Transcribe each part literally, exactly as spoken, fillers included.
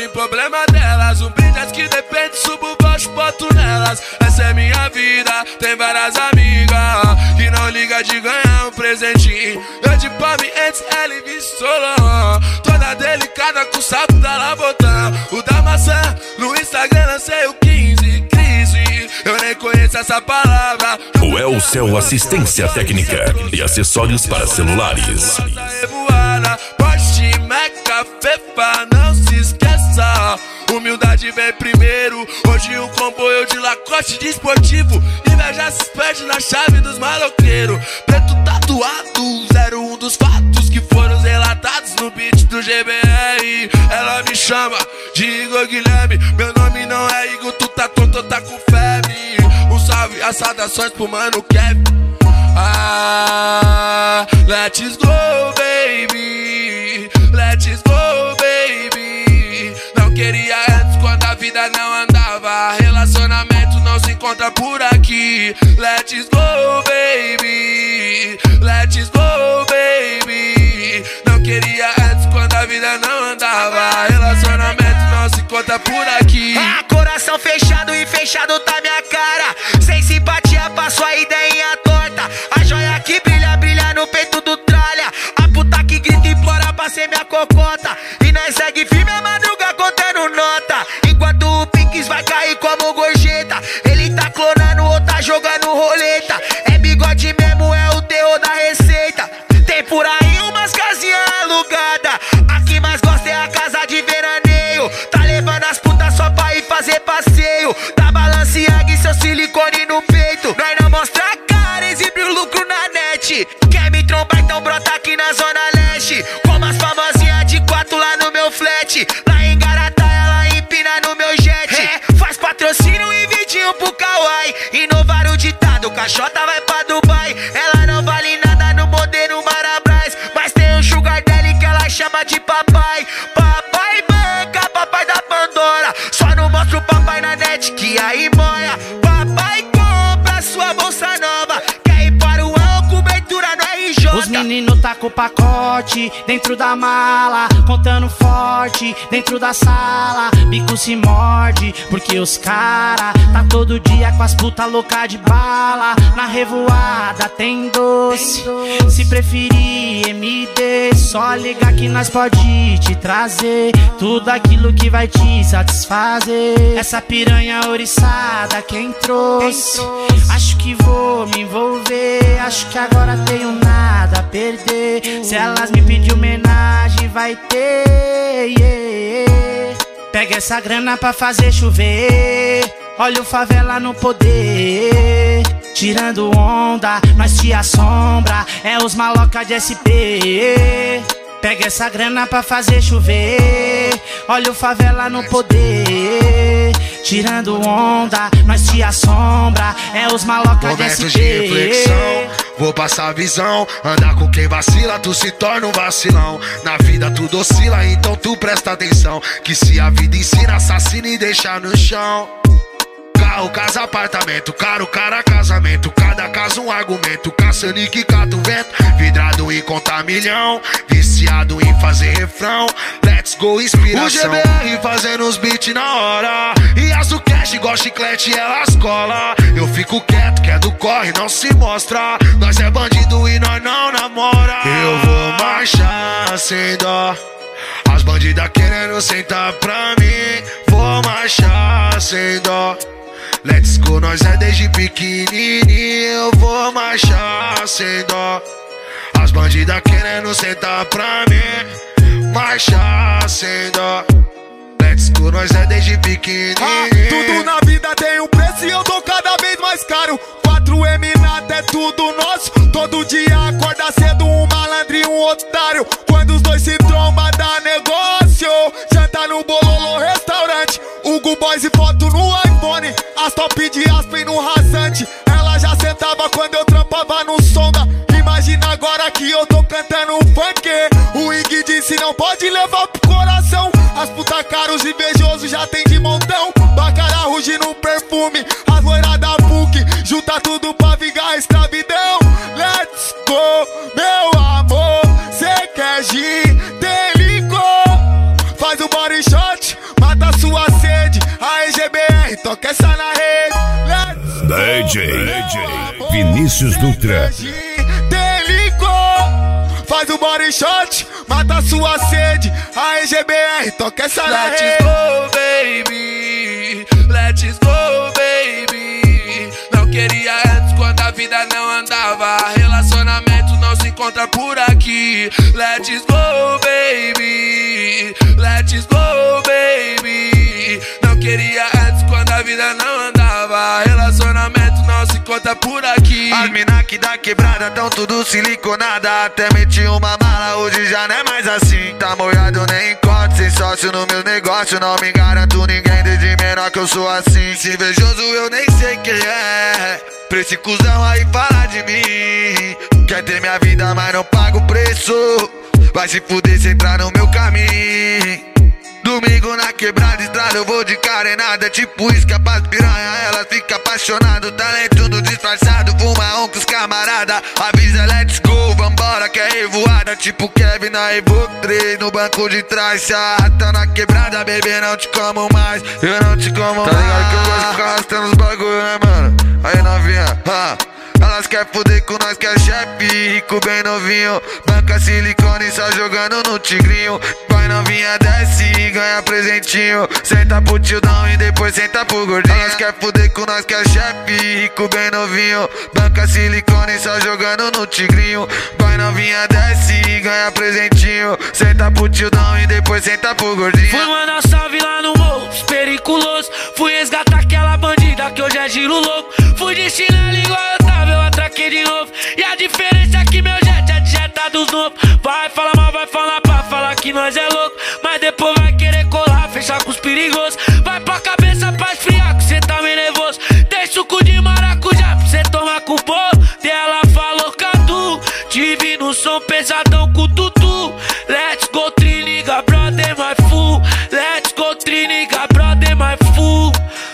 em problema delas. Um brinde as que depende, subo baixo, boto nelas. Essa é minha vida, tem várias amigas que não liga de ganhar um presentinho. Eu de palme antes, ela e Solon, toda delicada com o sapo da Labotã. O da maçã, no Instagram lancei o quinze, crise. Eu nem conheço essa palavra. O Elcel Assistência Técnica e acessórios para celulares. Porsche, Meca, Fefa, não se esqueça. Humildade vem primeiro. Hoje um comboio de Lacoste de esportivo. Inveja se perde na chave dos maloqueiros. Preto tatuado, zero um dos fatos que foram relatados no beat do G B R. Ela me chama de Igor Guilherme. Meu nome não é Igor, tu tá tonto, tá com febre. Um salve, as saudações pro mano Kevin. Ah, let's go, baby. Let's go, baby. Não queria antes quando a vida não andava. Relacionamento não se encontra por aqui. Let's go, baby. Let's go, baby. Não queria antes quando a vida não andava. Relacionamento não se encontra por aqui. Ah, coração fechado e fechado tá minha cara. Sem simpatia pra sua ideinha torta. A joia que brilha, brilha no peito do tralha. A puta que grita e implora pra ser minha cocota. E nós segue firme a madruga contando nota. Enquanto o Pinks vai cair como gorjeta. Ele tá clonando ou tá jogando roleta. É bigode mesmo, é o terror da receita. Tem por aí umas casinhas alugadas. A que mais gosta é a casa de veraneio. Tá levando as putas só pra ir fazer passeio. Da Balenciaga e seu silicone no peito. Nós não mostra a cara, exibe o lucro na net. Quer me trombar, então brota aqui na zona leste. Como as famosinhas de quatro lá no meu flat. Lá em Garatá, ela empina no meu jet. É, faz patrocínio e vidinho pro Kawaii. Inovar o ditado, caixota vai pra Dubai. Ela não vale nada no modelo Marabras. Mas tem um sugar daddy que ela chama de papai. Papai banca, papai da Pandora. Só não mostra o papai na net que aí moia. Papai compra sua bolsa nova. Quer ir para o ano, cobertura no R J. Os meninos tá com o pacote dentro da mala, contando forte dentro da sala. Bico se morde, porque os cara tá todo dia com as puta louca de bala. Na revoada tem doce, se preferir M D, só ligar que nós pode te trazer tudo aquilo que vai te satisfazer. Essa piranha oriçada quem trouxe, acho que vou me envolver. Acho que agora tenho nada a perder. Se elas me pedir homenagem vai ter, yeah. Pega essa grana pra fazer chover. Olha o favela no poder. Tirando onda, nós te assombra. É os maloca de S P. Pega essa grana pra fazer chover. Olha o favela no poder. Tirando onda, nós te assombra. É os maloca de S P. Momentos de reflexão, vou passar a visão. Andar com quem vacila, tu se torna um vacilão. Na vida tudo oscila, então tu presta atenção. Que se a vida ensina, assassina e deixa no chão. Carro, casa, apartamento, caro, cara, casamento. Cada caso um argumento, caçando e que cata o vento. Vidrado em contar milhão, viciado em fazer refrão. Let's go, inspiração. O G B R fazendo os beats na hora. E as do cash, igual chiclete, elas cola. Eu fico quieto, que é do corre, não se mostra. Nós é bandido e nós não namora. Eu vou marchar sem dó. As bandidas querendo sentar pra mim. Vou marchar sem dó. Let's go, nós é desde pequenininho. Eu vou marchar sem dó. As bandidas querendo sentar pra mim. Marchar sem dó. Let's go, nós é desde pequenininho. Ah, tudo na vida tem um preço e eu tô cada vez mais caro. quatro M nada é tudo nosso. Todo dia acorda cedo um malandro e um otário. Quando os dois se trombam dá negócio. Janta no Bololô restaurante. Hugo Boys e foto no iPhone. As top de Aspen no rasante. Ela já sentava quando eu trampava no Sonda. Imagina agora que eu tô cantando funk. O Ig disse não pode levar pro coração. As puta caros invejosos já tem de montão. Bacara ruge no perfume. As loiras da P U C junta tudo pra vingar a escravidão. Let's go, meu amor. Cê quer gin, tem licor. Faz o body shot, G B R, toca essa na rede. D J, D J Vinícius Dutra. Delicou, faz o body shot, mata sua sede. Aí G B R, toca essa na rede. Let's go, baby. Let's go, baby. Não queria antes quando a vida não andava. Relacionamento não se encontra por aqui. Let's go, baby. Let's go, baby. Não queria antes quando a vida não andava. Relacionamento não se encontra por aqui. As mina que dá quebrada tão tudo siliconada. Até meti uma mala, hoje já não é mais assim. Tá molhado, nem encontro, sem sócio no meu negócio. Não me garanto ninguém, desde menor que eu sou assim. Se invejoso eu nem sei quem é. Pra esse cuzão aí falar de mim. Quer ter minha vida, mas não paga o preço. Vai se fuder se entrar no meu caminho. Domingo na quebrada, estrada, eu vou de carenada. Tipo isca pras piranha, ela fica apaixonada. Talento do disfarçado, fuma um com os camarada. Avisa, let's go, vambora que é revoada. Tipo Kevin na Evo três, no banco de trás. Se arrasta na quebrada, bebê, não te como mais. Eu não te como mais. Tá ligado que eu gosto de ficar arrastando os bagulho, né, mano? Aí novinha, ha. Elas quer fuder com nós que é chefe, rico bem novinho. Banca silicone só jogando no tigrinho. Vai novinha, desce e ganha presentinho. Senta pro tildão e depois senta pro gordinho. Elas quer fuder com nós que é chefe, rico bem novinho. Banca silicone só jogando no tigrinho. Vai novinha, desce e ganha presentinho. Senta pro tildão e depois senta pro gordinho. Fui mandar salve lá no morro, periculoso. Fui resgatar aquela bandida que hoje é giro louco. Fui de chinelo igual eu tava, eu atraquei de novo. E a diferença é que meu jet é de jeta dos novos. Vai falar mal, vai falar pra falar que nós é louco. Mas depois vai querer colar, fechar com os perigosos. Vai pra cabeça pra esfriar, que cê tá meio nervoso. Tem suco de maracujá pra cê tomar com o bolo. Dela falou Cadu, tive no som pesadão com o tutu. Let's go triniga, brother, my fool. Let's go triniga, brother, my fool.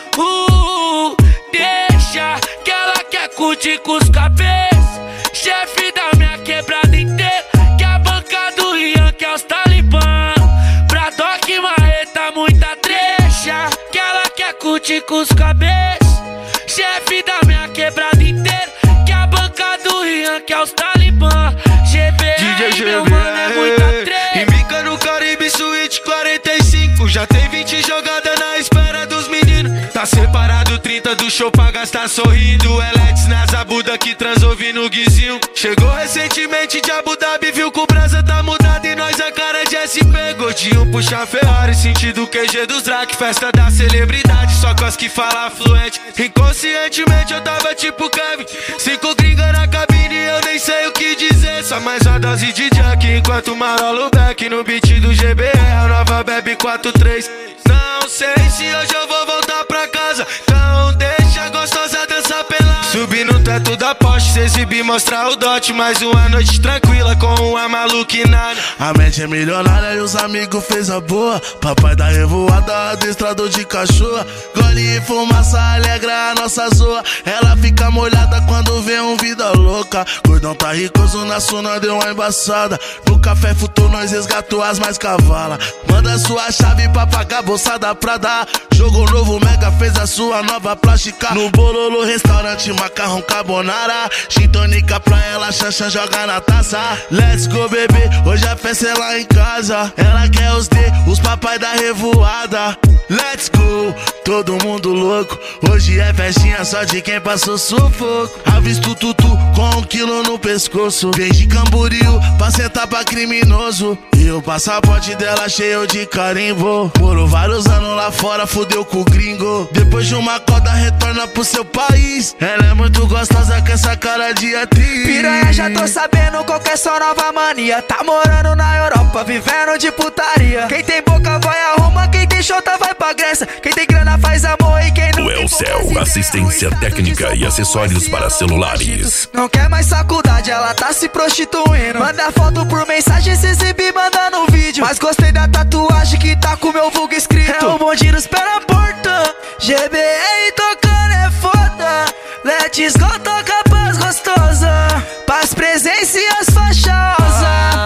Uh, deixa que ela quer curtir com os cabeças. Chefe da minha quebrada inteira, que a banca do Rian, que é os talibã. Pra Doc Marreta, muita trecha, que ela quer curtir com os cabeças. Chefe da minha quebrada inteira, que a banca do Rian, que é os talibã. G B R, meu mano, é muita trecha. Embica no Caribe Suíte quarenta e cinco. Já tem vinte jogadas na espera dos meninos. Tá separado trinta do show pra gastar sorrindo. Eletes nas abuda que transou no guizinho. Chegou recentemente de Abu Dhabi, viu que o brasa tá mudado e nós a cara de S P. Gordinho puxa Ferrari, sentido Q G dos Drac. Festa da celebridade, só cos que fala fluente. Inconscientemente eu tava tipo Kevin. Cinco gringa na cabine, eu nem sei o que dizer. Só mais uma dose de Jack, enquanto marolo back no beat do G B R, a nova bebe quatro três. Não sei se hoje eu vou voltar pra casa, então deixa a gostosa dançar pelada. Subir no teto da Porsche, se exibir, mostrar o dote. Mais uma noite tranquila com uma maluquinada. A mente é milionária e os amigos fez a boa. Papai da revoada, adestrador de cachorro. Gole e fumaça alegra a nossa zoa. Ela fica molhada quando vê um vida louca. Gordão tá ricoso na suna, deu uma embaçada. No café futou, nós resgatou as mais cavala. Manda sua chave pra pagar bolsa da Prada. Jogo novo, Mega fez a sua nova plástica. No Bololo, restaurante, macarrão carbonara. Chintônica pra ela, Xanxan joga na taça. Let's go, bebê, hoje a festa é lá em casa. Ela quer os D, os papai da revoada. Let's go, todo mundo louco. Hoje é festinha só de quem passou sufoco. Avisto tutu com um quilo no pescoço. Vem de Camboriú pra sentar pra criminoso. E o passaporte dela cheio de carimbo. Morou vários anos lá fora, fudeu com o gringo. Depois de uma coda retorna pro seu país. Ela é muito gostosa com essa cara de atriz. Piranha, já tô sabendo qual que é sua nova mania. Tá morando na Europa, vivendo de putaria. Quem tem boca vai arruma, quem tem chota vai pra Grécia. Quem tem grana faz amor e quem não O Elcel, assistência técnica e acessórios para celulares. Não quer mais faculdade, ela tá se prostituindo. Manda foto por mensagem, se exibir, manda no vídeo. Mas gostei da tatuagem que tá com meu vulgo escrito. É o bonde nos pé na porta. G B R tocando é foda. Let's go, toca paz gostosa. Paz, presença e as faixosas.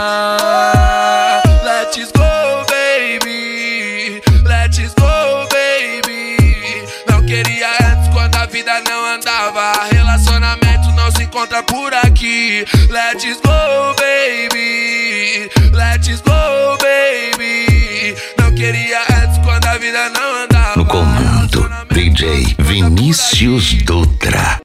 Ah, let's go, baby. Let's go, baby. antes quando a vida não andava. Relacionamento não se encontra por aqui. Let's go, baby. Let's go, baby. Não queria antes quando a vida não andava. No comando, D J Vinícius Dutra.